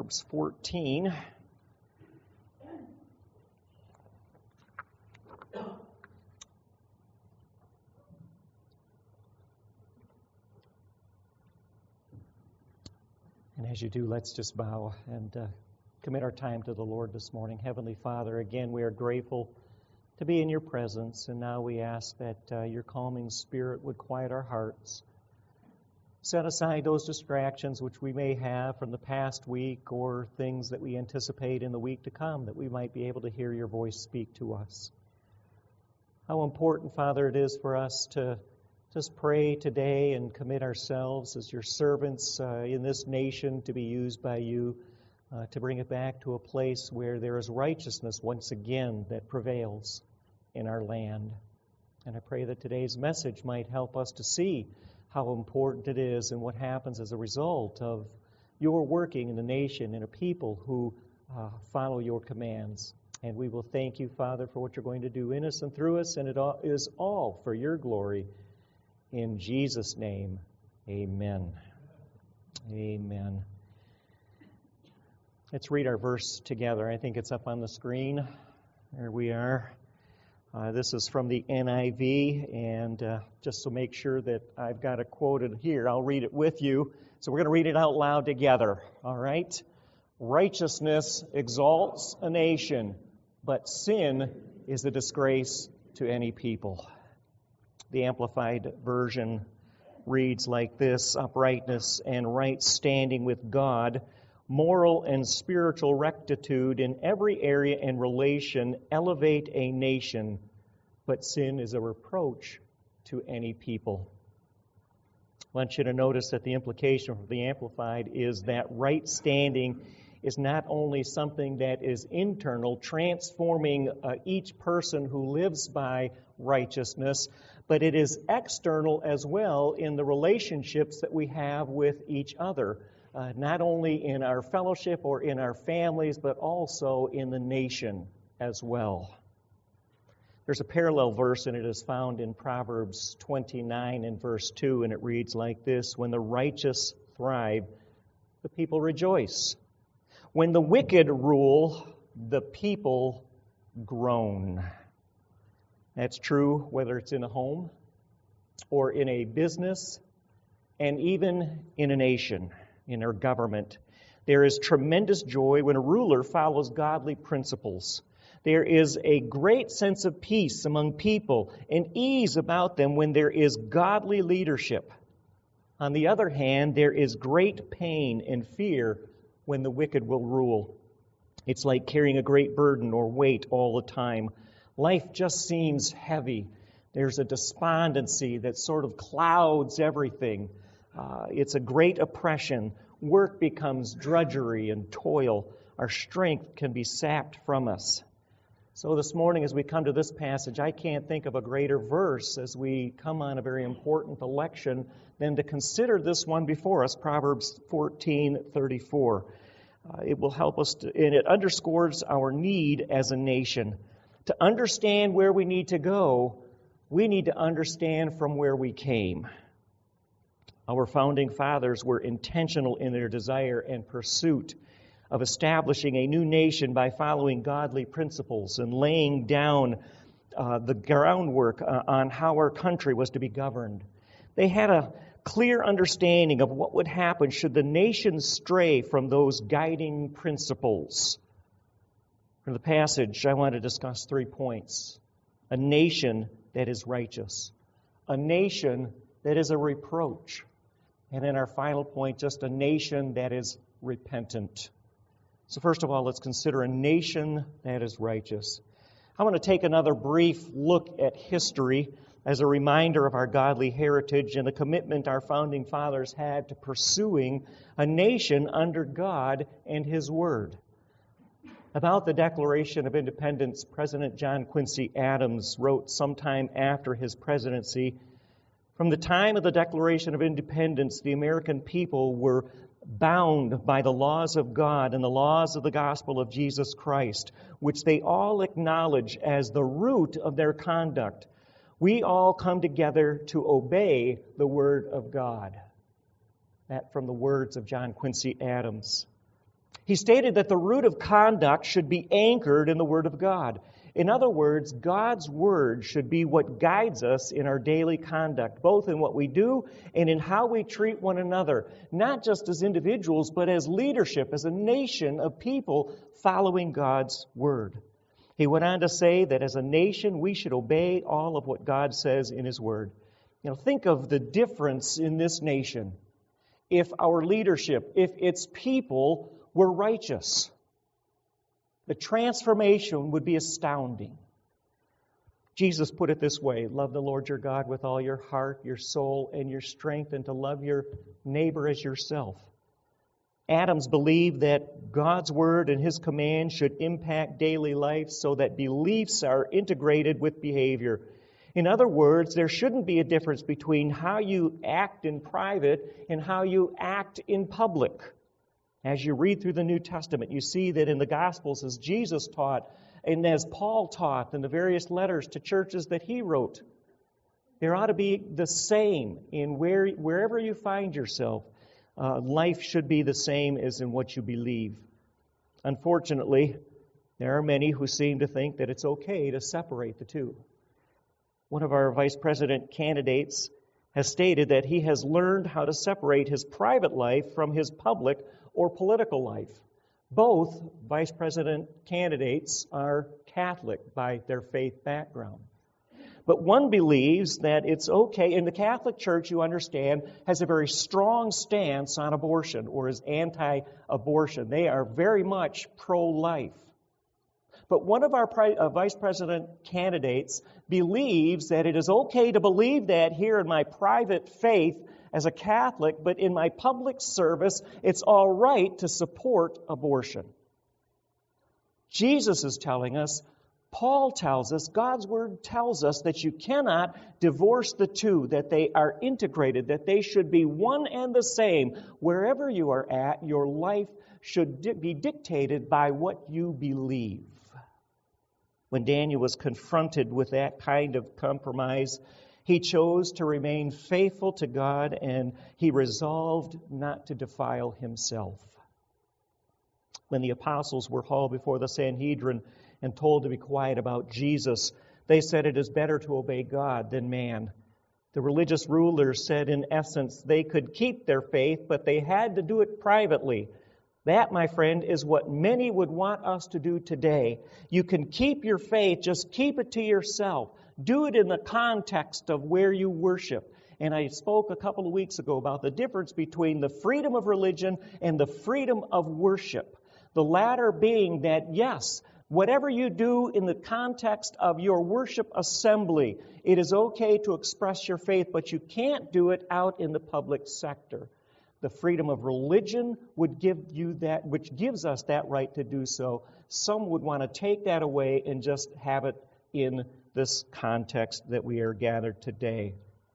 Proverbs 14. And as you do, let's just bow and commit our time to the Lord this morning. Heavenly Father, again, we are grateful to be in your presence, and now we ask that your calming spirit would quiet our hearts. Set aside those distractions which we may have from the past week or things that we anticipate in the week to come, that we might be able to hear your voice speak to us. How important, Father, it is for us to just pray today and commit ourselves as your servants in this nation to be used by you to bring it back to a place where there is righteousness once again that prevails in our land. And I pray that today's message might help us to see how important it is and what happens as a result of your working in the nation and a people who follow your commands. And we will thank you, Father, for what you're going to do in us and through us, and it is all for your glory. In Jesus' name, amen. Amen. Let's read our verse together. I think it's up on the screen. There we are. This is from the NIV, and just to make sure that I've got it quoted here, I'll read it with you. So we're going to read it out loud together, all right? Righteousness exalts a nation, but sin is a disgrace to any people. The Amplified Version reads like this: uprightness and right standing with God, moral and spiritual rectitude in every area and relation elevate a nation, but sin is a reproach to any people. I want you to notice that the implication from the Amplified is that right standing is not only something that is internal, transforming each person who lives by righteousness, but it is external as well in the relationships that we have with each other. Not only in our fellowship or in our families, but also in the nation as well. There's a parallel verse, and it is found in Proverbs 29 and verse 2, and it reads like this: when the righteous thrive, the people rejoice. When the wicked rule, the people groan. That's true whether it's in a home or in a business and even in a nation. In our government. There is tremendous joy when a ruler follows godly principles. There is a great sense of peace among people and ease about them when there is godly leadership. On the other hand, there is great pain and fear when the wicked will rule. It's like carrying a great burden or weight all the time. Life just seems heavy. There's a despondency that sort of clouds everything. It's a great oppression. Work becomes drudgery and toil. Our strength can be sapped from us. So this morning, as we come to this passage, I can't think of a greater verse as we come on a very important election than to consider this one before us, Proverbs 14:34. It will help us, and it underscores our need as a nation. To understand where we need to go, we need to understand from where we came. Our founding fathers were intentional in their desire and pursuit of establishing a new nation by following godly principles and laying down the groundwork on how our country was to be governed. They had a clear understanding of what would happen should the nation stray from those guiding principles. From the passage, I want to discuss 3 points. A nation that is righteous. A nation that is a reproach. And in our final point, just a nation that is repentant. So first of all, let's consider a nation that is righteous. I want to take another brief look at history as a reminder of our godly heritage and the commitment our founding fathers had to pursuing a nation under God and His Word. About the Declaration of Independence, President John Quincy Adams wrote sometime after his presidency, "From the time of the Declaration of Independence, the American people were bound by the laws of God and the laws of the gospel of Jesus Christ, which they all acknowledge as the root of their conduct. We all come together to obey the Word of God." That from the words of John Quincy Adams. He stated that the root of conduct should be anchored in the Word of God. In other words, God's Word should be what guides us in our daily conduct, both in what we do and in how we treat one another, not just as individuals, but as leadership, as a nation of people following God's Word. He went on to say that as a nation, we should obey all of what God says in His Word. Think of the difference in this nation if our leadership, if its people were righteous. The transformation would be astounding. Jesus put it this way: love the Lord your God with all your heart, your soul, and your strength, and to love your neighbor as yourself. Adams believed that God's Word and His command should impact daily life so that beliefs are integrated with behavior. In other words, there shouldn't be a difference between how you act in private and how you act in public. As you read through the New Testament, you see that in the Gospels, as Jesus taught and as Paul taught in the various letters to churches that he wrote, there ought to be the same in wherever you find yourself. Life should be the same as in what you believe. Unfortunately, there are many who seem to think that it's okay to separate the two. One of our vice president candidates has stated that he has learned how to separate his private life from his public or political life. Both vice president candidates are Catholic by their faith background. But one believes that it's okay, and the Catholic Church, you understand, has a very strong stance on abortion, or is anti-abortion. They are very much pro-life. But one of our vice president candidates believes that it is okay to believe that here in my private faith as a Catholic, but in my public service, it's all right to support abortion. Jesus is telling us, Paul tells us, God's Word tells us that you cannot divorce the two, that they are integrated, that they should be one and the same. Wherever you are at, your life should be dictated by what you believe. When Daniel was confronted with that kind of compromise, he chose to remain faithful to God, and he resolved not to defile himself. When the apostles were hauled before the Sanhedrin and told to be quiet about Jesus, they said it is better to obey God than man. The religious rulers said, in essence, they could keep their faith, but they had to do it privately. That, my friend, is what many would want us to do today. You can keep your faith, just keep it to yourself. Do it in the context of where you worship. And I spoke a couple of weeks ago about the difference between the freedom of religion and the freedom of worship. The latter being that, yes, whatever you do in the context of your worship assembly, it is okay to express your faith, but you can't do it out in the public sector. The freedom of religion would give you that, which gives us that right to do so. Some would want to take that away and just have it in this context that we are gathered today.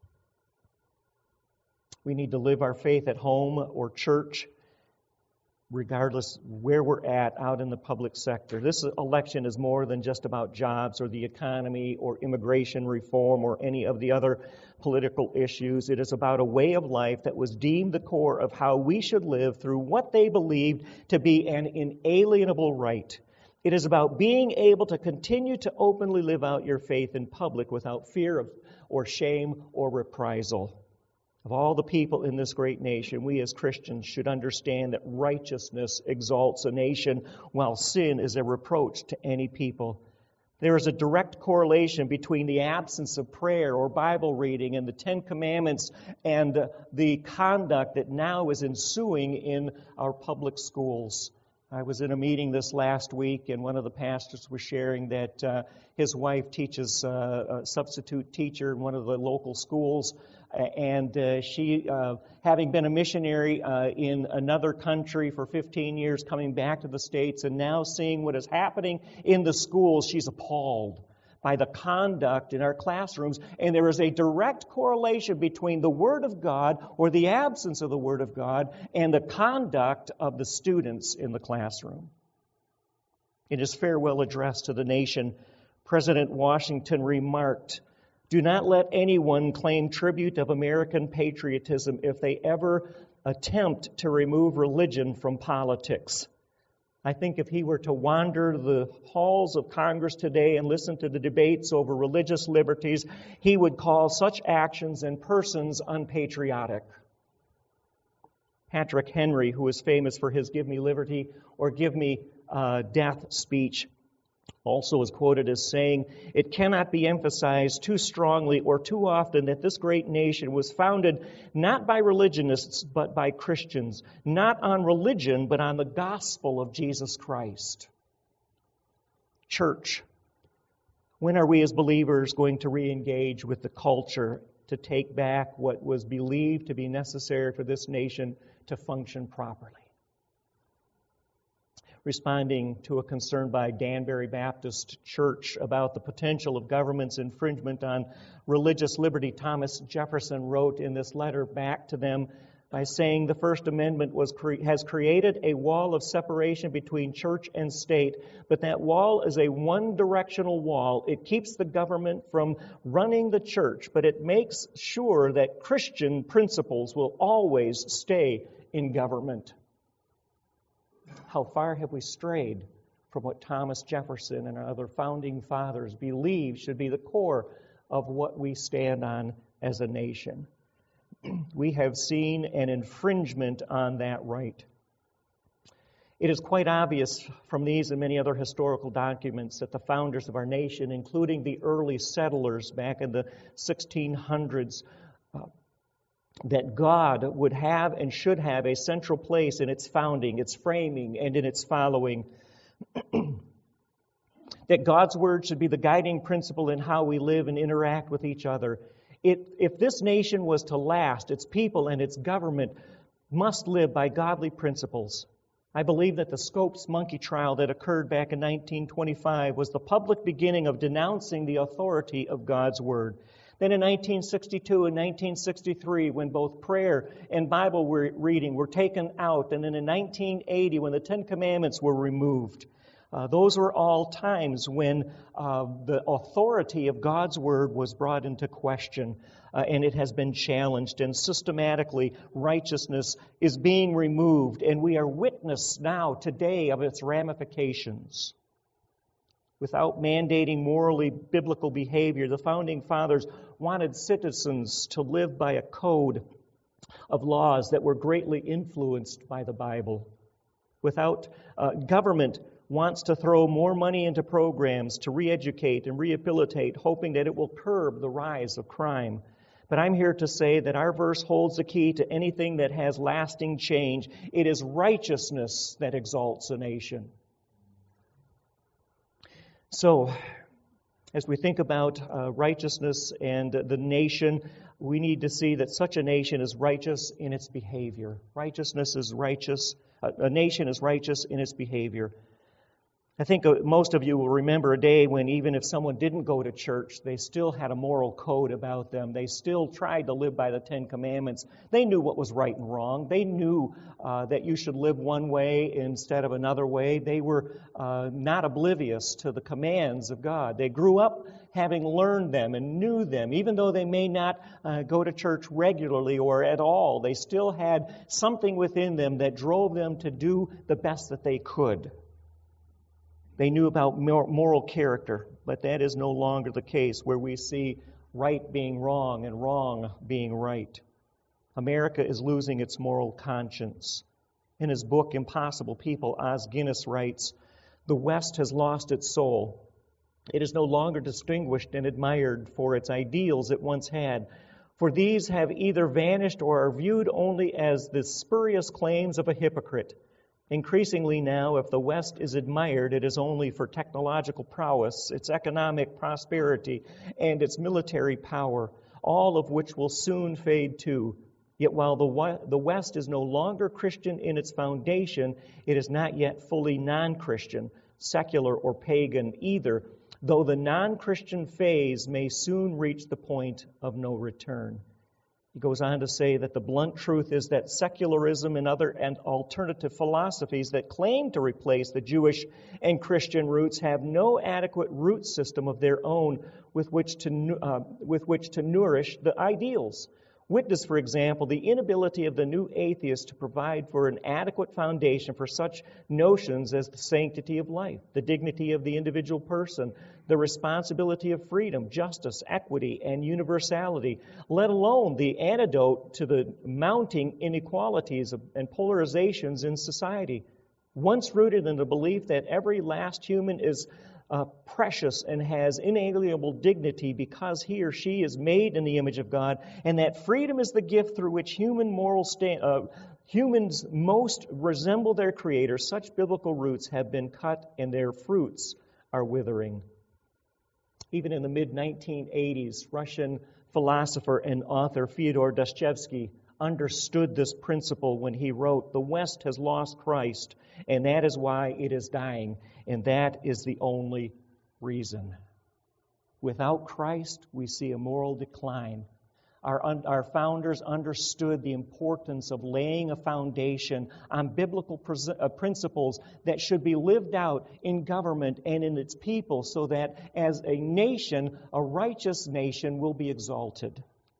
We need to live our faith at home or church, regardless where we're at out in the public sector. This election is more than just about jobs or the economy or immigration reform or any of the other political issues. It is about a way of life that was deemed the core of how we should live through what they believed to be an inalienable right. It is about being able to continue to openly live out your faith in public without fear of or shame or reprisal. Of all the people in this great nation, we as Christians should understand that righteousness exalts a nation, while sin is a reproach to any people. There is a direct correlation between the absence of prayer or Bible reading and the Ten Commandments and the conduct that now is ensuing in our public schools. I was in a meeting this last week, and one of the pastors was sharing that his wife teaches a substitute teacher in one of the local schools, and she, having been a missionary in another country for 15 years, coming back to the States and now seeing what is happening in the schools, she's appalled by the conduct in our classrooms. And there is a direct correlation between the Word of God, or the absence of the Word of God, and the conduct of the students in the classroom. In his farewell address to the nation, President Washington remarked, "Do not let anyone claim tribute of American patriotism if they ever attempt to remove religion from politics. I think if he were to wander the halls of Congress today and listen to the debates over religious liberties, he would call such actions and persons unpatriotic. Patrick Henry, who is famous for his "Give me liberty" or "Give me death" speech, also is quoted as saying, "It cannot be emphasized too strongly or too often that this great nation was founded not by religionists but by Christians, not on religion but on the gospel of Jesus Christ." Church, when are we as believers going to re-engage with the culture to take back what was believed to be necessary for this nation to function properly? Responding to a concern by Danbury Baptist Church about the potential of government's infringement on religious liberty, Thomas Jefferson wrote in this letter back to them by saying the First Amendment has created a wall of separation between church and state, but that wall is a one-directional wall. It keeps the government from running the church, but it makes sure that Christian principles will always stay in government. How far have we strayed from what Thomas Jefferson and our other founding fathers believed should be the core of what we stand on as a nation? We have seen an infringement on that right. It is quite obvious from these and many other historical documents that the founders of our nation, including the early settlers back in the 1600s, that God would have and should have a central place in its founding, its framing, and in its following. That God's Word should be the guiding principle in how we live and interact with each other. If this nation was to last, its people and its government must live by godly principles. I believe that the Scopes monkey trial that occurred back in 1925 was the public beginning of denouncing the authority of God's Word. Then in 1962 and 1963, when both prayer and Bible reading were taken out, and then in 1980, when the Ten Commandments were removed, those were all times when the authority of God's Word was brought into question, and it has been challenged, and systematically righteousness is being removed, and we are witness now today of its ramifications. Without mandating morally biblical behavior, the Founding Fathers wanted citizens to live by a code of laws that were greatly influenced by the Bible. Government wants to throw more money into programs to re-educate and rehabilitate, hoping that it will curb the rise of crime. But I'm here to say that our verse holds the key to anything that has lasting change. It is righteousness that exalts a nation. So, as we think about righteousness and the nation, we need to see that such a nation is righteous in its behavior. Righteousness is righteous. A nation is righteous in its behavior. I think most of you will remember a day when even if someone didn't go to church, they still had a moral code about them. They still tried to live by the Ten Commandments. They knew what was right and wrong. They knew that you should live one way instead of another way. They were not oblivious to the commands of God. They grew up having learned them and knew them. Even though they may not go to church regularly or at all, they still had something within them that drove them to do the best that they could. They knew about moral character, but that is no longer the case, where we see right being wrong and wrong being right. America is losing its moral conscience. In his book, Impossible People, Os Guinness writes, "The West has lost its soul. It is no longer distinguished and admired for its ideals it once had, for these have either vanished or are viewed only as the spurious claims of a hypocrite. Increasingly now, if the West is admired, it is only for technological prowess, its economic prosperity, and its military power, all of which will soon fade too. Yet while the West is no longer Christian in its foundation, it is not yet fully non-Christian, secular or pagan either, though the non-Christian phase may soon reach the point of no return." He goes on to say that the blunt truth is that secularism and other and alternative philosophies that claim to replace the Jewish and Christian roots have no adequate root system of their own with which to nourish the ideals. Witness, for example, the inability of the new atheist to provide for an adequate foundation for such notions as the sanctity of life, the dignity of the individual person, the responsibility of freedom, justice, equity, and universality, let alone the antidote to the mounting inequalities and polarizations in society. Once rooted in the belief that every last human is precious and has inalienable dignity because he or she is made in the image of God, and that freedom is the gift through which humans most resemble their Creator, such biblical roots have been cut and their fruits are withering. Even in the mid-1980s, Russian philosopher and author Fyodor Dostoevsky understood this principle when he wrote, "The West has lost Christ, and that is why it is dying, and that is the only reason." Without Christ, we see a moral decline. Our founders understood the importance of laying a foundation on biblical principles that should be lived out in government and in its people so that as a nation, a righteous nation will be exalted.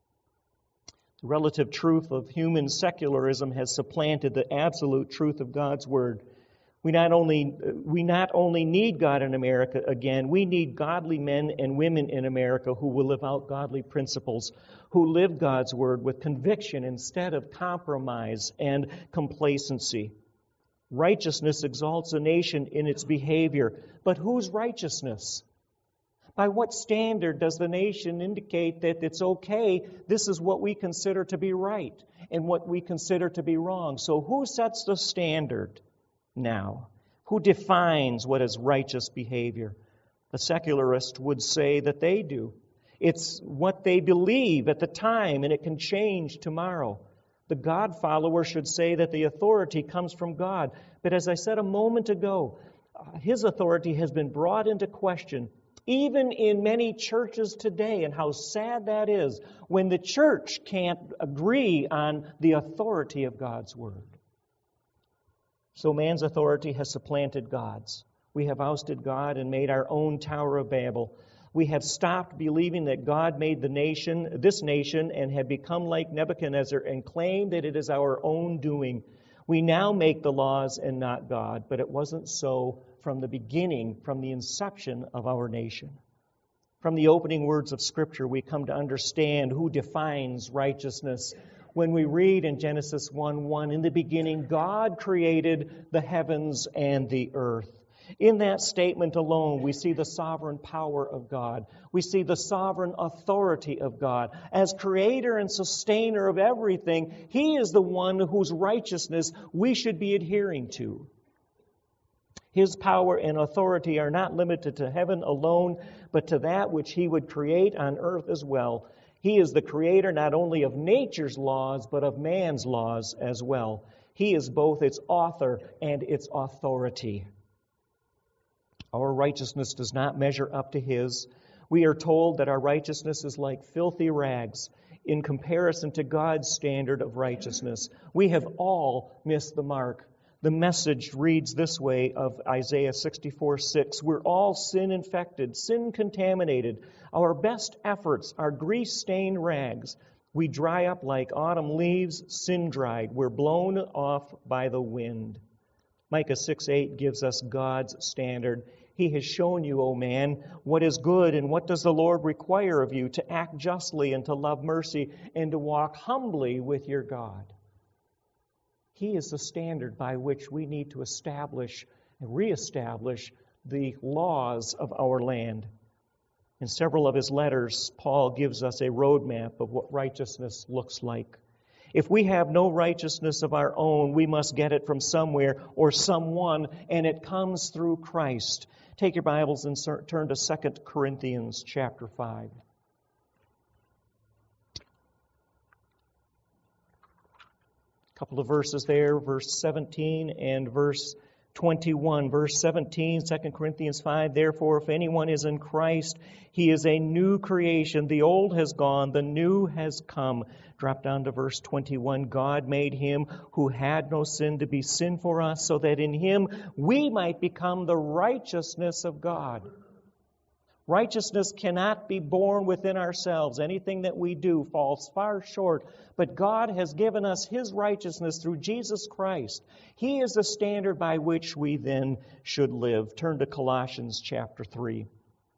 The relative truth of human secularism has supplanted the absolute truth of God's Word. We not only need God in America again, we need godly men and women in America who will live out godly principles, who live God's Word with conviction instead of compromise and complacency. Righteousness exalts a nation in its behavior, but whose righteousness? By what standard does the nation indicate that it's okay, this is what we consider to be right, and what we consider to be wrong? So who sets the standard now? Who defines what is righteous behavior? A secularist would say that they do. It's what they believe at the time, and it can change tomorrow. The God follower should say that the authority comes from God. But as I said a moment ago, His authority has been brought into question even in many churches today, and how sad that is when the church can't agree on the authority of God's Word. So man's authority has supplanted God's. We have ousted God and made our own Tower of Babel. We have stopped believing that God made this nation, and have become like Nebuchadnezzar and claimed that it is our own doing. We now make the laws and not God, but it wasn't so from the beginning, from the inception of our nation. From the opening words of Scripture, we come to understand who defines righteousness. When we read in Genesis 1:1, "In the beginning God created the heavens and the earth." In that statement alone, we see the sovereign power of God. We see the sovereign authority of God. As creator and sustainer of everything, He is the one whose righteousness we should be adhering to. His power and authority are not limited to heaven alone, but to that which He would create on earth as well. He is the creator not only of nature's laws, but of man's laws as well. He is both its author and its authority. Our righteousness does not measure up to His. We are told that our righteousness is like filthy rags in comparison to God's standard of righteousness. We have all missed the mark. The Message reads this way of Isaiah 64:6. We're all sin-infected, sin-contaminated. Our best efforts are grease-stained rags. We dry up like autumn leaves, sin-dried. We're blown off by the wind. Micah 6:8 gives us God's standard. He has shown you, O man, what is good, and what does the Lord require of you? To act justly and to love mercy and to walk humbly with your God. He is the standard by which we need to establish and reestablish the laws of our land. In several of his letters, Paul gives us a roadmap of what righteousness looks like. If we have no righteousness of our own, we must get it from somewhere or someone, and it comes through Christ. Take your Bibles and turn to 2 Corinthians chapter 5. A couple of verses there, verse 17 and verse 21. Verse 17, 2 Corinthians 5, "Therefore, if anyone is in Christ, he is a new creation. The old has gone, the new has come." Drop down to verse 21. "God made Him who had no sin to be sin for us, so that in Him we might become the righteousness of God." Righteousness cannot be born within ourselves. Anything that we do falls far short. But God has given us His righteousness through Jesus Christ. He is the standard by which we then should live. Turn to Colossians chapter 3.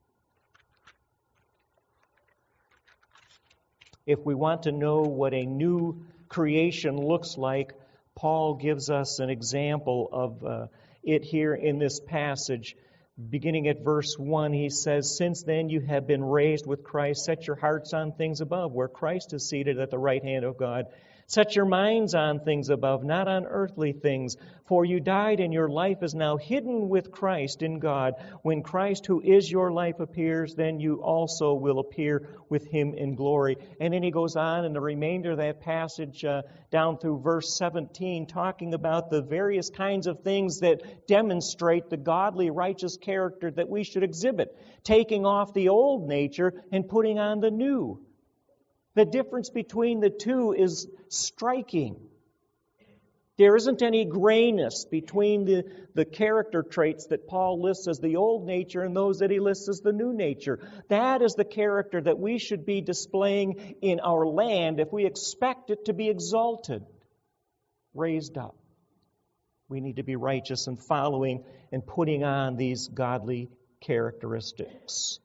If we want to know what a new creation looks like, Paul gives us an example of it here in this passage. Beginning at verse 1, he says, "Since then you have been raised with Christ, set your hearts on things above, where Christ is seated at the right hand of God. Set your minds on things above, not on earthly things. For you died, and your life is now hidden with Christ in God. When Christ, who is your life, appears, then you also will appear with Him in glory." And then he goes on in the remainder of that passage down through verse 17, talking about the various kinds of things that demonstrate the godly, righteous character that we should exhibit, taking off the old nature and putting on the new. The difference between the two is striking. There isn't any grayness between the character traits that Paul lists as the old nature and those that he lists as the new nature. That is the character that we should be displaying in our land if we expect it to be exalted, raised up. We need to be righteous and following and putting on these godly characteristics.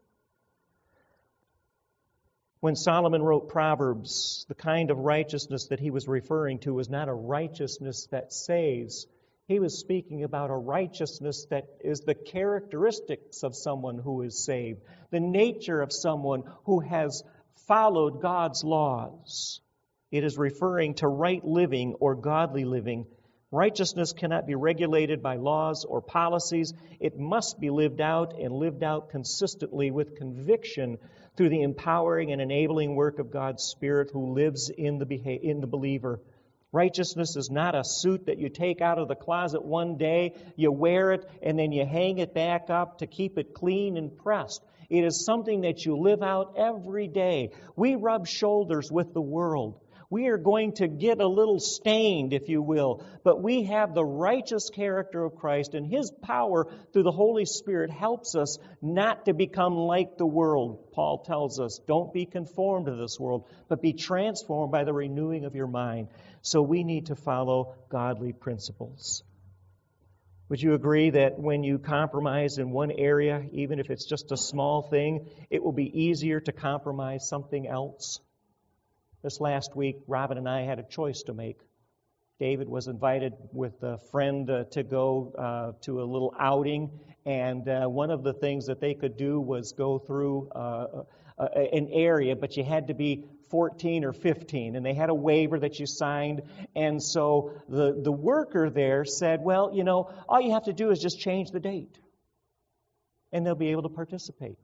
When Solomon wrote Proverbs, the kind of righteousness that he was referring to was not a righteousness that saves. He was speaking about a righteousness that is the characteristics of someone who is saved, the nature of someone who has followed God's laws. It is referring to right living or godly living. Righteousness cannot be regulated by laws or policies. It must be lived out and lived out consistently with conviction through the empowering and enabling work of God's Spirit who lives in the believer. Righteousness is not a suit that you take out of the closet one day, you wear it, and then you hang it back up to keep it clean and pressed. It is something that you live out every day. We rub shoulders with the world. We are going to get a little stained, if you will, but we have the righteous character of Christ, and His power through the Holy Spirit helps us not to become like the world. Paul tells us, don't be conformed to this world, but be transformed by the renewing of your mind. So we need to follow godly principles. Would you agree that when you compromise in one area, even if it's just a small thing, it will be easier to compromise something else? This last week, Robin and I had a choice to make. David was invited with a friend to go to a little outing, and one of the things that they could do was go through an area, but you had to be 14 or 15, and they had a waiver that you signed, and so the worker there said, well, you know, all you have to do is just change the date, and they'll be able to participate.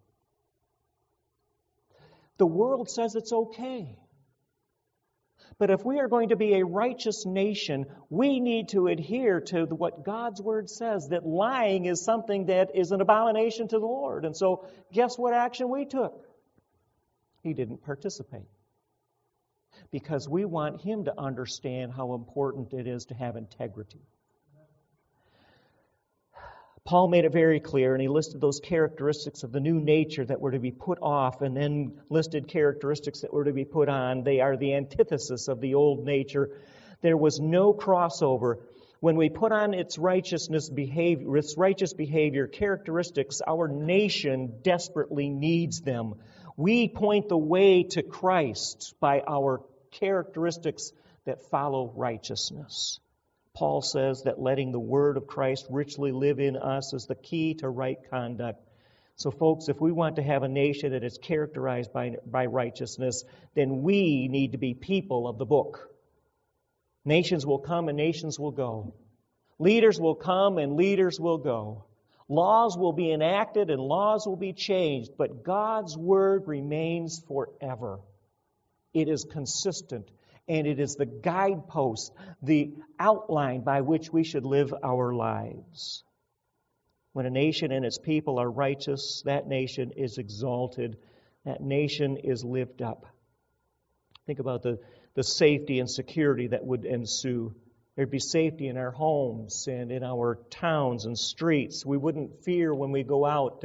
The world says it's okay. But if we are going to be a righteous nation, we need to adhere to what God's Word says, that lying is something that is an abomination to the Lord. And so, guess what action we took? He didn't participate. Because we want him to understand how important it is to have integrity. Paul made it very clear, and he listed those characteristics of the new nature that were to be put off, and then listed characteristics that were to be put on. They are the antithesis of the old nature. There was no crossover. When we put on its righteous behavior characteristics, our nation desperately needs them. We point the way to Christ by our characteristics that follow righteousness. Paul says that letting the Word of Christ richly live in us is the key to right conduct. So folks, if we want to have a nation that is characterized by righteousness, then we need to be people of the book. Nations will come and nations will go. Leaders will come and leaders will go. Laws will be enacted and laws will be changed, but God's Word remains forever. It is consistent. And it is the guidepost, the outline by which we should live our lives. When a nation and its people are righteous, that nation is exalted. That nation is lifted up. Think about the safety and security that would ensue. There'd be safety in our homes and in our towns and streets. We wouldn't fear when we go out and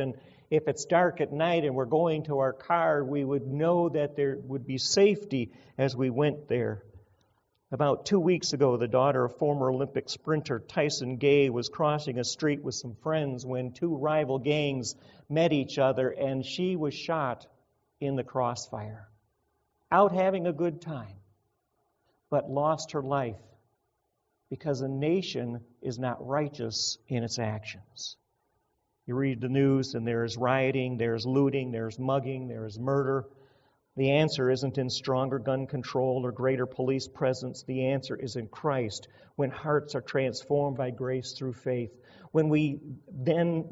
If it's dark at night and we're going to our car, we would know that there would be safety as we went there. About 2 weeks ago, the daughter of former Olympic sprinter Tyson Gay was crossing a street with some friends when two rival gangs met each other, and she was shot in the crossfire. Out having a good time, but lost her life because a nation is not righteous in its actions. You read the news and there is rioting, there's looting, there's mugging, there is murder. The answer isn't in stronger gun control or greater police presence. The answer is in Christ, when hearts are transformed by grace through faith. When we then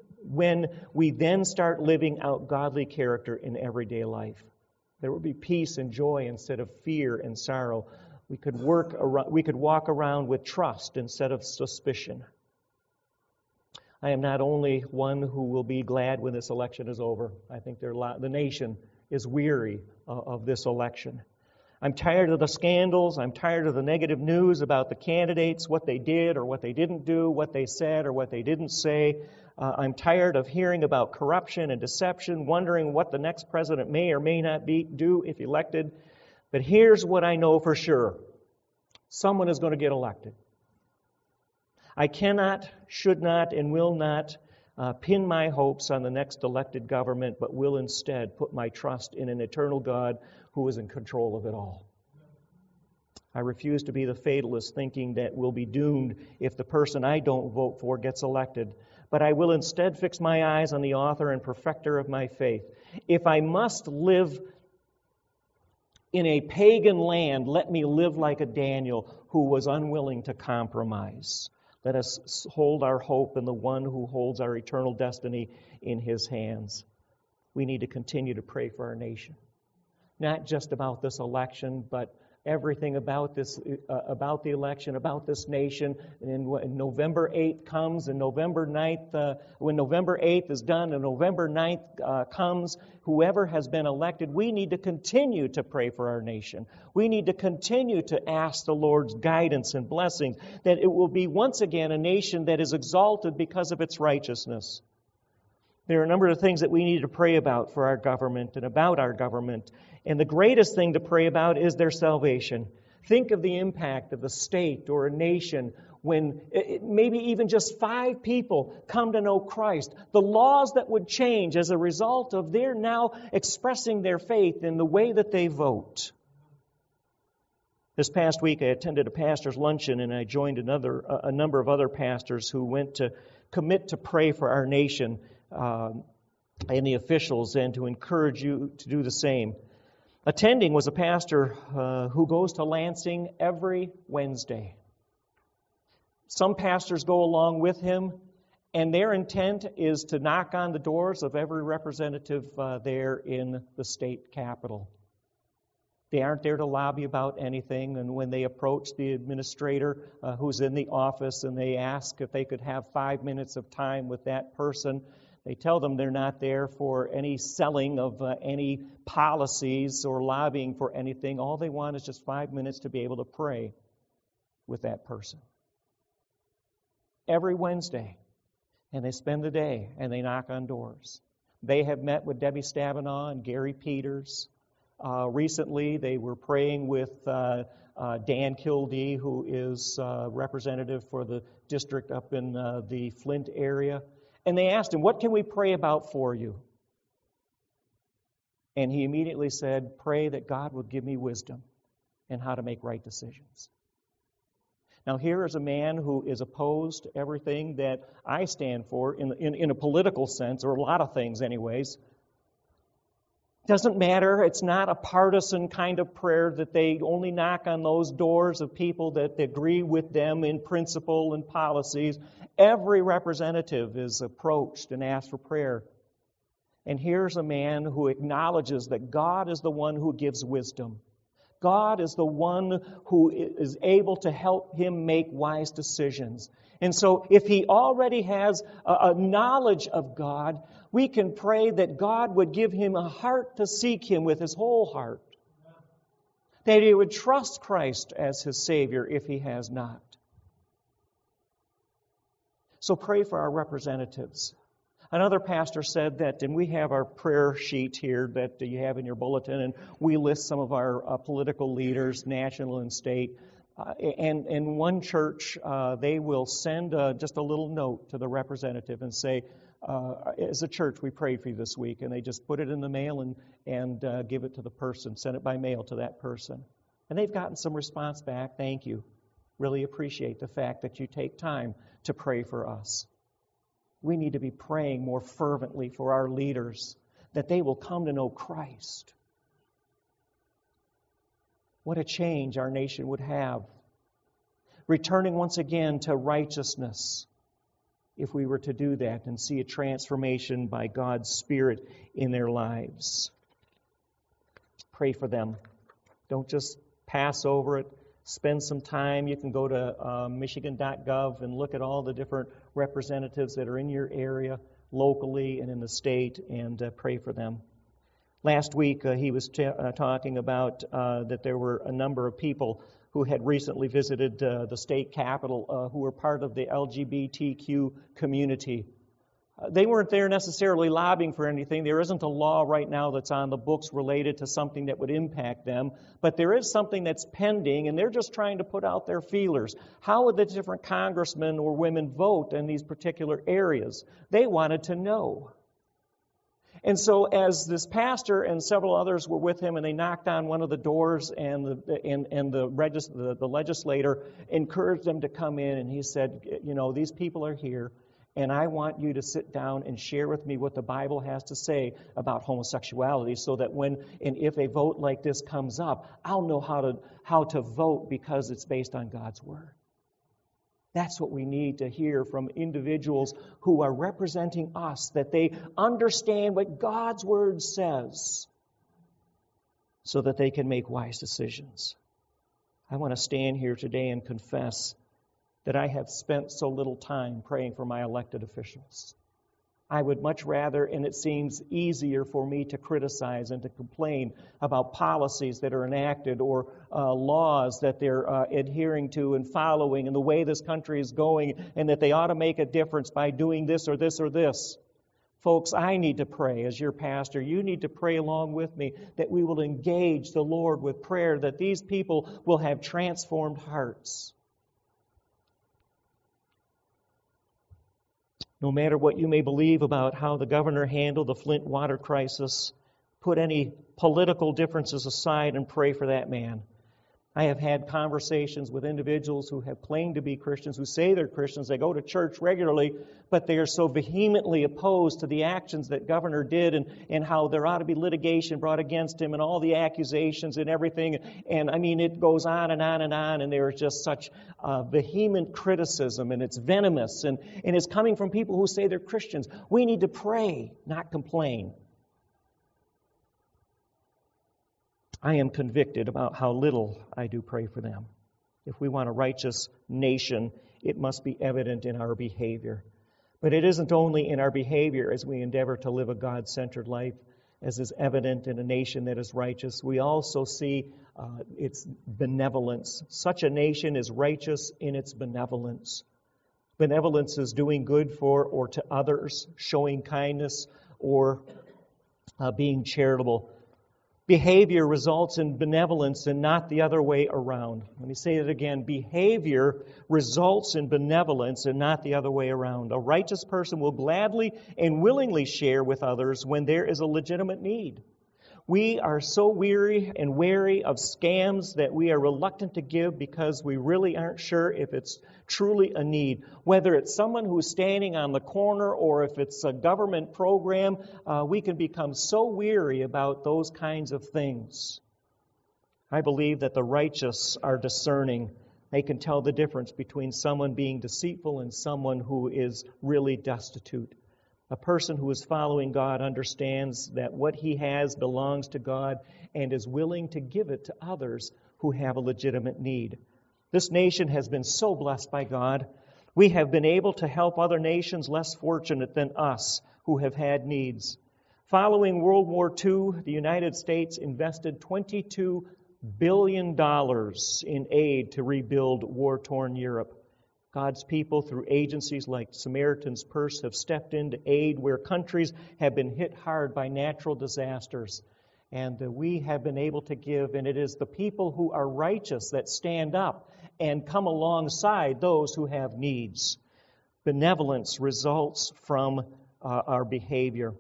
start living out godly character in everyday life. There will be peace and joy instead of fear and sorrow. We could walk around with trust instead of suspicion. I am not only one who will be glad when this election is over. I think the nation is weary of this election. I'm tired of the scandals. I'm tired of the negative news about the candidates, what they did or what they didn't do, what they said or what they didn't say. I'm tired of hearing about corruption and deception, wondering what the next president may or may not do if elected. But here's what I know for sure. Someone is going to get elected. I cannot, should not, and will not pin my hopes on the next elected government, but will instead put my trust in an eternal God who is in control of it all. I refuse to be the fatalist thinking that we'll be doomed if the person I don't vote for gets elected, but I will instead fix my eyes on the author and perfecter of my faith. If I must live in a pagan land, let me live like a Daniel who was unwilling to compromise. Let us hold our hope in the one who holds our eternal destiny in His hands. We need to continue to pray for our nation. Not just about this election, but everything about this, about the election, about this nation. And when November 8th comes, and November 9th, when November 8th is done, and November 9th comes, whoever has been elected, we need to continue to pray for our nation. We need to continue to ask the Lord's guidance and blessings, that it will be once again a nation that is exalted because of its righteousness. There are a number of things that we need to pray about for our government and about our government. And the greatest thing to pray about is their salvation. Think of the impact of a state or a nation when maybe even just 5 people come to know Christ. The laws that would change as a result of their now expressing their faith in the way that they vote. This past week I attended a pastor's luncheon and I joined a number of other pastors who went to commit to pray for our nation and the officials and to encourage you to do the same. Attending was a pastor who goes to Lansing every Wednesday. Some pastors go along with him, and their intent is to knock on the doors of every representative there in the state capitol. They aren't there to lobby about anything, and when they approach the administrator who's in the office and they ask if they could have 5 minutes of time with that person, they tell them they're not there for any selling of any policies or lobbying for anything. All they want is just 5 minutes to be able to pray with that person. Every Wednesday. And they spend the day and they knock on doors. They have met with Debbie Stabenow and Gary Peters. Recently, they were praying with Dan Kildee, who is representative for the district up in the Flint area. And they asked him, "What can we pray about for you?" And he immediately said, "Pray that God would give me wisdom in how to make right decisions." Now here is a man who is opposed to everything that I stand for in a political sense, or a lot of things anyways. Doesn't matter. It's not a partisan kind of prayer that they only knock on those doors of people that agree with them in principle and policies. Every representative is approached and asked for prayer. And here's a man who acknowledges that God is the one who gives wisdom. God is the one who is able to help him make wise decisions. And so if he already has a knowledge of God, we can pray that God would give him a heart to seek Him with his whole heart. That he would trust Christ as his Savior if he has not. So pray for our representatives. Another pastor said that, and we have our prayer sheet here that you have in your bulletin, and we list some of our political leaders, national and state. And one church, they will send just a little note to the representative and say, as a church, we prayed for you this week. And they just put it in the mail and give it to the person, send it by mail to that person. And they've gotten some response back. Thank you. Really appreciate the fact that you take time to pray for us. We need to be praying more fervently for our leaders, that they will come to know Christ. What a change our nation would have. Returning once again to righteousness, if we were to do that and see a transformation by God's Spirit in their lives. Pray for them. Don't just pass over it. Spend some time. You can go to Michigan.gov and look at all the different representatives that are in your area, locally and in the state, and pray for them. Last week, he was talking about that there were a number of people who had recently visited the state capitol who were part of the LGBTQ community. They weren't there necessarily lobbying for anything. There isn't a law right now that's on the books related to something that would impact them, but there is something that's pending, and they're just trying to put out their feelers. How would the different congressmen or women vote in these particular areas? They wanted to know. And so as this pastor and several others were with him, and they knocked on one of the doors, and the legislator encouraged them to come in, and he said, you know, these people are here, and I want you to sit down and share with me what the Bible has to say about homosexuality, so that when and if a vote like this comes up, I'll know how to vote because it's based on God's Word. That's what we need to hear from individuals who are representing us, that they understand what God's Word says so that they can make wise decisions. I want to stand here today and confess that I have spent so little time praying for my elected officials. I would much rather, and it seems easier for me to criticize and to complain about policies that are enacted or laws that they're adhering to and following and the way this country is going, and that they ought to make a difference by doing this or this or this. Folks, I need to pray as your pastor. You need to pray along with me that we will engage the Lord with prayer, that these people will have transformed hearts. No matter what you may believe about how the governor handled the Flint water crisis, put any political differences aside and pray for that man. I have had conversations with individuals who have claimed to be Christians, who say they're Christians, they go to church regularly, but they are so vehemently opposed to the actions that governor did and how there ought to be litigation brought against him and all the accusations and everything. And I mean, it goes on and on and on, and there is just such vehement criticism, and it's venomous, and it's coming from people who say they're Christians. We need to pray, not complain. I am convicted about how little I do pray for them. If we want a righteous nation, it must be evident in our behavior. But it isn't only in our behavior as we endeavor to live a God-centered life, as is evident in a nation that is righteous. We also see its benevolence. Such a nation is righteous in its benevolence. Benevolence is doing good for or to others, showing kindness, or being charitable. Behavior results in benevolence and not the other way around. Let me say it again. Behavior results in benevolence and not the other way around. A righteous person will gladly and willingly share with others when there is a legitimate need. We are so weary and wary of scams that we are reluctant to give because we really aren't sure if it's truly a need. Whether it's someone who's standing on the corner or if it's a government program, we can become so weary about those kinds of things. I believe that the righteous are discerning. They can tell the difference between someone being deceitful and someone who is really destitute. A person who is following God understands that what he has belongs to God and is willing to give it to others who have a legitimate need. This nation has been so blessed by God. We have been able to help other nations less fortunate than us who have had needs. Following World War II, the United States invested $22 billion in aid to rebuild war-torn Europe. God's people, through agencies like Samaritan's Purse, have stepped in to aid where countries have been hit hard by natural disasters. And we have been able to give, and it is the people who are righteous that stand up and come alongside those who have needs. Benevolence results from our behavior.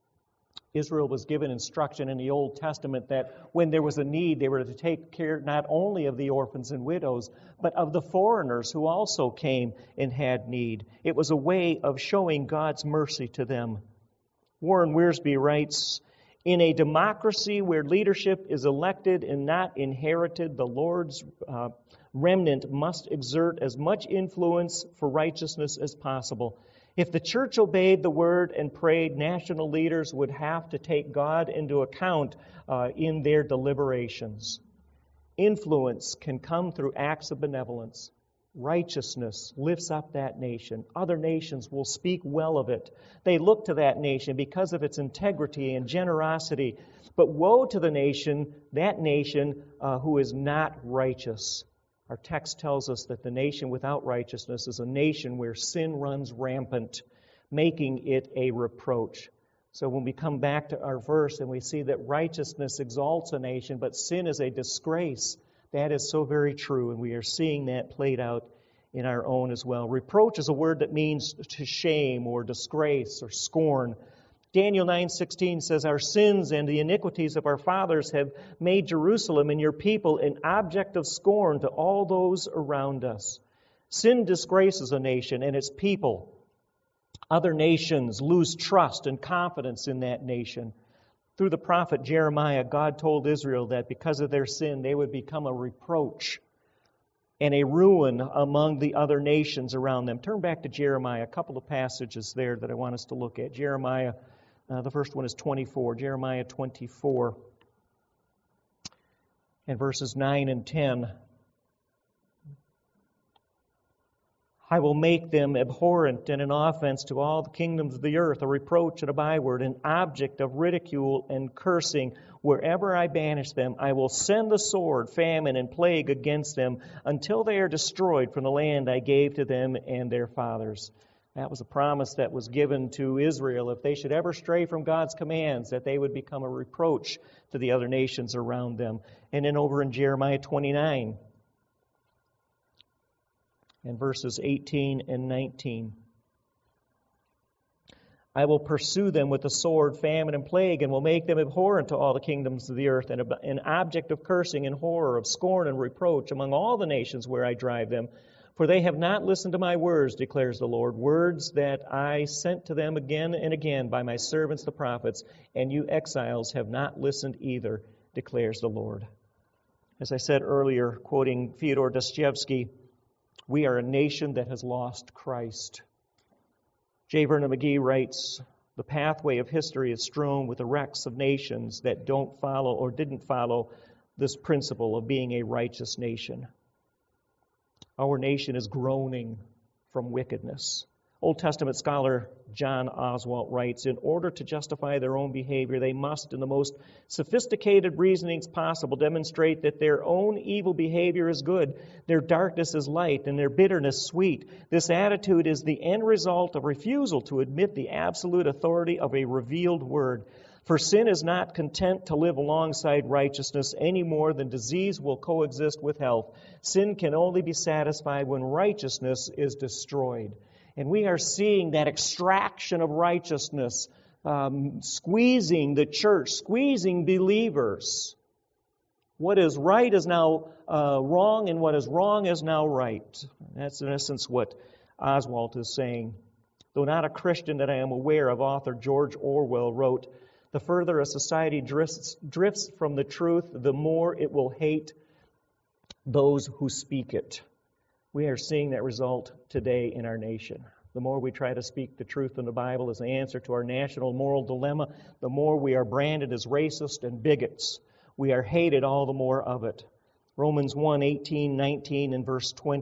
Israel was given instruction in the Old Testament that when there was a need, they were to take care not only of the orphans and widows, but of the foreigners who also came and had need. It was a way of showing God's mercy to them. Warren Wiersbe writes, "In a democracy where leadership is elected and not inherited, the Lord's remnant must exert as much influence for righteousness as possible. If the church obeyed the word and prayed, national leaders would have to take God into account in their deliberations. Influence can come through acts of benevolence. Righteousness lifts up that nation. Other nations will speak well of it. They look to that nation because of its integrity and generosity. But woe to the nation, that nation who is not righteous." Our text tells us that the nation without righteousness is a nation where sin runs rampant, making it a reproach. So when we come back to our verse and we see that righteousness exalts a nation, but sin is a disgrace, that is so very true, and we are seeing that played out in our own as well. Reproach is a word that means to shame or disgrace or scorn. Daniel 9:16 says, "Our sins and the iniquities of our fathers have made Jerusalem and your people an object of scorn to all those around us." Sin disgraces a nation and its people. Other nations lose trust and confidence in that nation. Through the prophet Jeremiah, God told Israel that because of their sin, they would become a reproach and a ruin among the other nations around them. Turn back to Jeremiah, a couple of passages there that I want us to look at. Jeremiah, the first one is 24, Jeremiah 24, and verses 9 and 10. "I will make them abhorrent and an offense to all the kingdoms of the earth, a reproach and a byword, an object of ridicule and cursing. Wherever I banish them, I will send the sword, famine, and plague against them until they are destroyed from the land I gave to them and their fathers." That was a promise that was given to Israel. If they should ever stray from God's commands, that they would become a reproach to the other nations around them. And then over in Jeremiah 29, and verses 18 and 19. "I will pursue them with the sword, famine, and plague, and will make them abhorrent to all the kingdoms of the earth, and an object of cursing and horror, of scorn and reproach among all the nations where I drive them. For they have not listened to my words, declares the Lord, words that I sent to them again and again by my servants the prophets, and you exiles have not listened either, declares the Lord." As I said earlier, quoting Fyodor Dostoevsky, we are a nation that has lost Christ. J. Vernon McGee writes, "The pathway of history is strewn with the wrecks of nations that don't follow or didn't follow this principle of being a righteous nation." Our nation is groaning from wickedness. Old Testament scholar John Oswalt writes, "In order to justify their own behavior, they must, in the most sophisticated reasonings possible, demonstrate that their own evil behavior is good, their darkness is light, and their bitterness sweet. This attitude is the end result of refusal to admit the absolute authority of a revealed word. For sin is not content to live alongside righteousness any more than disease will coexist with health. Sin can only be satisfied when righteousness is destroyed." And we are seeing that extraction of righteousness, squeezing the church, squeezing believers. What is right is now wrong, and what is wrong is now right. That's in essence what Oswalt is saying. Though not a Christian that I am aware of, author George Orwell wrote, "The further a society drifts from the truth, the more it will hate those who speak it." We are seeing that result today in our nation. The more we try to speak the truth in the Bible as the answer to our national moral dilemma, the more we are branded as racist and bigots. We are hated all the more of it. Romans 1:18, 19, and verse 20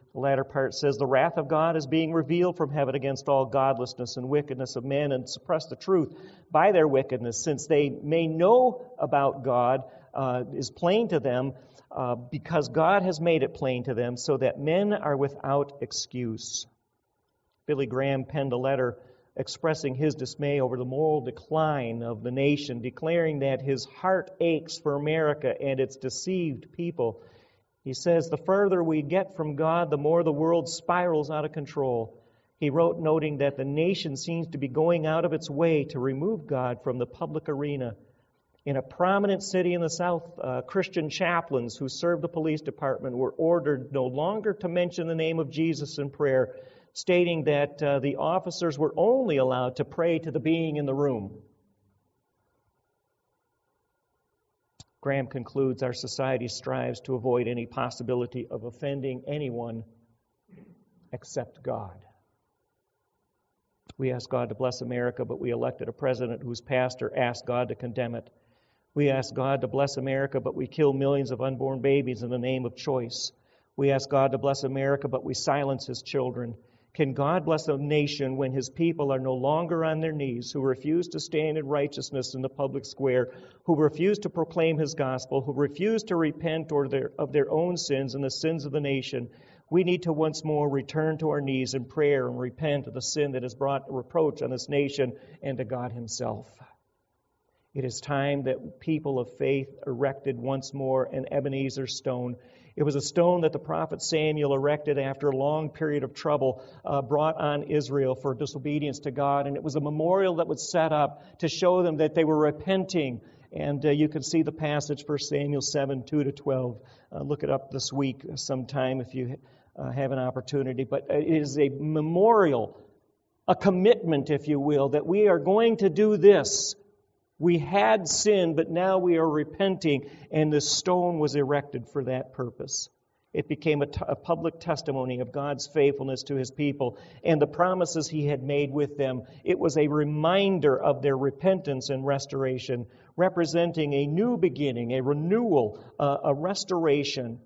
The latter part says, the wrath of God is being revealed from heaven against all godlessness and wickedness of men, and suppress the truth by their wickedness, since they may know about God is plain to them, because God has made it plain to them, so that men are without excuse. Billy Graham penned a letter expressing his dismay over the moral decline of the nation, declaring that his heart aches for America and its deceived people. He says, the further we get from God, the more the world spirals out of control. He wrote, noting that the nation seems to be going out of its way to remove God from the public arena. In a prominent city in the South, Christian chaplains who served the police department were ordered no longer to mention the name of Jesus in prayer, stating that the officers were only allowed to pray to the being in the room. Graham concludes, our society strives to avoid any possibility of offending anyone except God. We ask God to bless America, but we elected a president whose pastor asked God to condemn it. We ask God to bless America, but we kill millions of unborn babies in the name of choice. We ask God to bless America, but we silence His children. Can God bless a nation when His people are no longer on their knees, who refuse to stand in righteousness in the public square, who refuse to proclaim His gospel, who refuse to repent of their own sins and the sins of the nation? We need to once more return to our knees in prayer and repent of the sin that has brought reproach on this nation and to God Himself. It is time that people of faith erected once more an Ebenezer stone. It was a stone that the prophet Samuel erected after a long period of trouble brought on Israel for disobedience to God. And it was a memorial that was set up to show them that they were repenting. And you can see the passage, 1 Samuel 7, 2-12. Look it up this week sometime if you have an opportunity. But it is a memorial, a commitment, if you will, that we are going to do this. We had sinned, but now we are repenting, and the stone was erected for that purpose. It became a public testimony of God's faithfulness to His people and the promises He had made with them. It was a reminder of their repentance and restoration, representing a new beginning, a renewal, a restoration.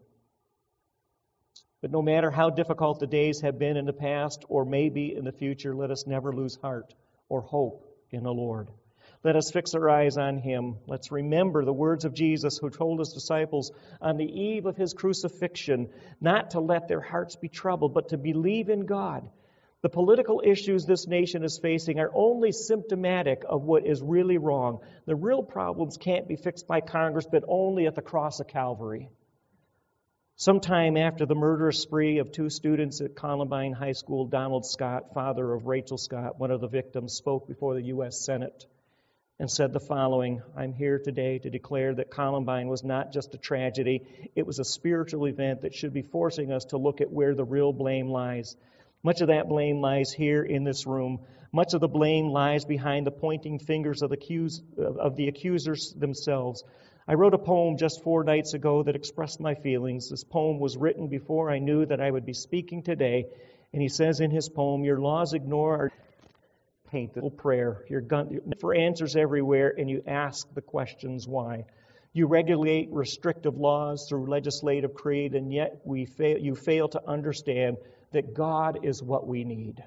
But no matter how difficult the days have been in the past or maybe in the future, let us never lose heart or hope in the Lord. Let us fix our eyes on Him. Let's remember the words of Jesus, who told His disciples on the eve of His crucifixion not to let their hearts be troubled, but to believe in God. The political issues this nation is facing are only symptomatic of what is really wrong. The real problems can't be fixed by Congress, but only at the cross of Calvary. Sometime after the murderous spree of 2 students at Columbine High School, Donald Scott, father of Rachel Scott, one of the victims, spoke before the U.S. Senate and said the following: I'm here today to declare that Columbine was not just a tragedy, it was a spiritual event that should be forcing us to look at where the real blame lies. Much of that blame lies here in this room. Much of the blame lies behind the pointing fingers of the accusers themselves. I wrote a poem just 4 nights ago that expressed my feelings. This poem was written before I knew that I would be speaking today. And he says in his poem, your laws ignore our painful prayer. You're for answers everywhere, and you ask the questions why. You regulate restrictive laws through legislative creed, and yet you fail to understand that God is what we need.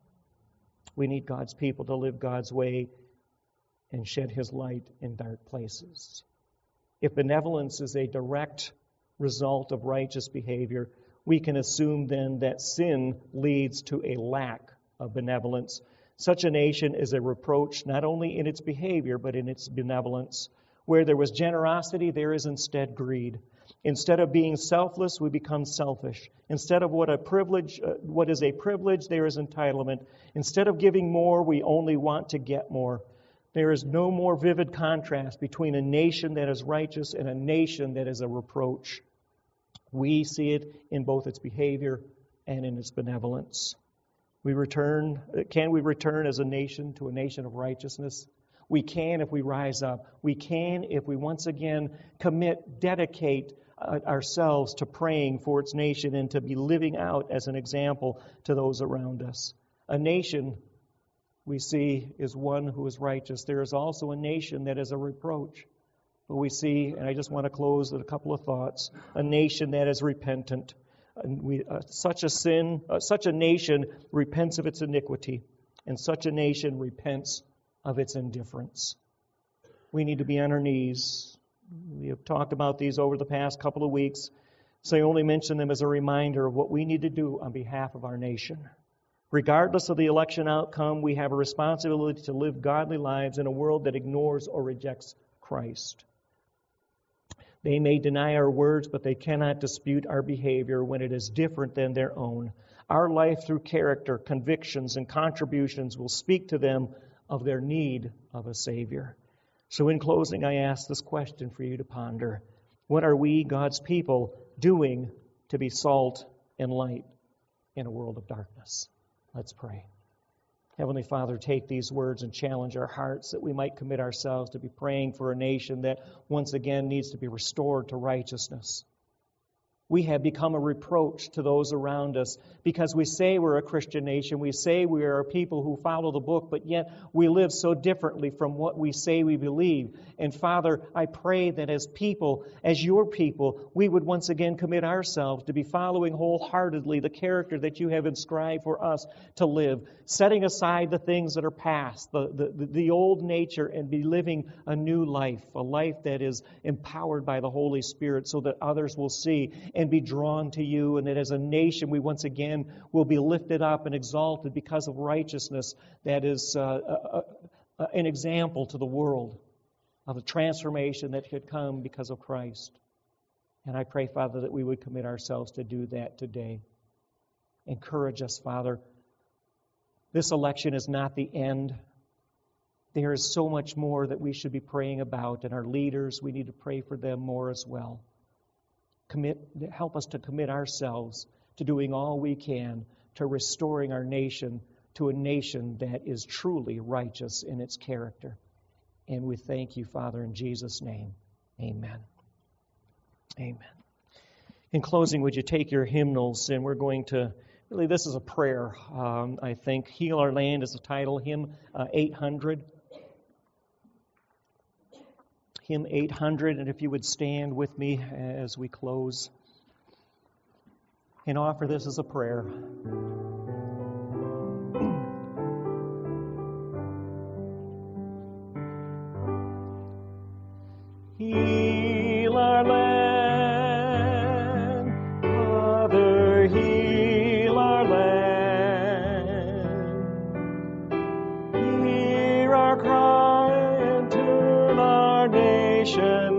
We need God's people to live God's way and shed His light in dark places. If benevolence is a direct result of righteous behavior, we can assume then that sin leads to a lack of benevolence. Such a nation is a reproach not only in its behavior, but in its benevolence. Where there was generosity, there is instead greed. Instead of being selfless, we become selfish. Instead of what is a privilege, there is entitlement. Instead of giving more, we only want to get more. There is no more vivid contrast between a nation that is righteous and a nation that is a reproach. We see it in both its behavior and in its benevolence. Can we return as a nation to a nation of righteousness? We can if we rise up. We can if we once again dedicate ourselves to praying for its nation and to be living out as an example to those around us. A nation, we see, is one who is righteous. There is also a nation that is a reproach. But we see, and I just want to close with a couple of thoughts, a nation that is repentant. such a nation repents of its iniquity, and such a nation repents of its indifference. We need to be on our knees. We have talked about these over the past couple of weeks, so I only mention them as a reminder of what we need to do on behalf of our nation. Regardless of the election outcome, we have a responsibility to live godly lives in a world that ignores or rejects Christ. They may deny our words, but they cannot dispute our behavior when it is different than their own. Our life through character, convictions, and contributions will speak to them of their need of a Savior. So in closing, I ask this question for you to ponder. What are we, God's people, doing to be salt and light in a world of darkness? Let's pray. Heavenly Father, take these words and challenge our hearts that we might commit ourselves to be praying for a nation that once again needs to be restored to righteousness. We have become a reproach to those around us because we say we're a Christian nation. We say we are a people who follow the book, but yet we live so differently from what we say we believe. And Father, I pray that as people, as your people, we would once again commit ourselves to be following wholeheartedly the character that you have inscribed for us to live, setting aside the things that are past, the old nature, and be living a new life, a life that is empowered by the Holy Spirit so that others will see and be drawn to you, and that as a nation we once again will be lifted up and exalted because of righteousness that is an example to the world of the transformation that could come because of Christ. And I pray, Father, that we would commit ourselves to do that today. Encourage us, Father. This election is not the end. There is so much more that we should be praying about, and our leaders, we need to pray for them more as well. Help us to commit ourselves to doing all we can to restoring our nation to a nation that is truly righteous in its character. And we thank you, Father, in Jesus' name. Amen. Amen. In closing, would you take your hymnals, and we're going to, really this is a prayer, I think. Heal Our Land is the title, hymn 800. Hymn 800, and if you would stand with me as we close and offer this as a prayer. Heal our land, Father, heal our land. Hear our cry and turn our nation